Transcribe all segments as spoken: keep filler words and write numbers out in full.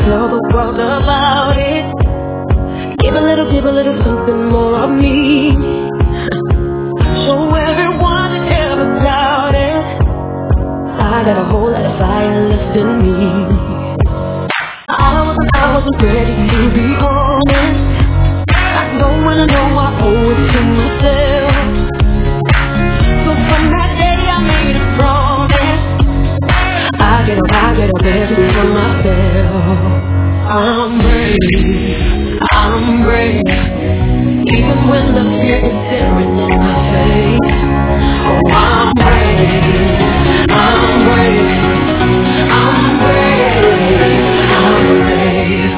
tell the world about it. Give a little, give a little something more of me. Show everyone that ever doubted I got a whole lot of fire left in me. I wasn't, I wasn't ready to be honest. I know when I know I owe it to myself. So from that day I made a promise. I get up, I get up every for myself. I'm brave, I'm brave. Even when the fear is staring in my face. Oh, I'm brave, I'm brave, I'm brave, I'm brave.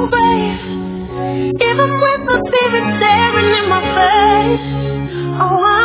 Even with the fear staring in my face. Oh,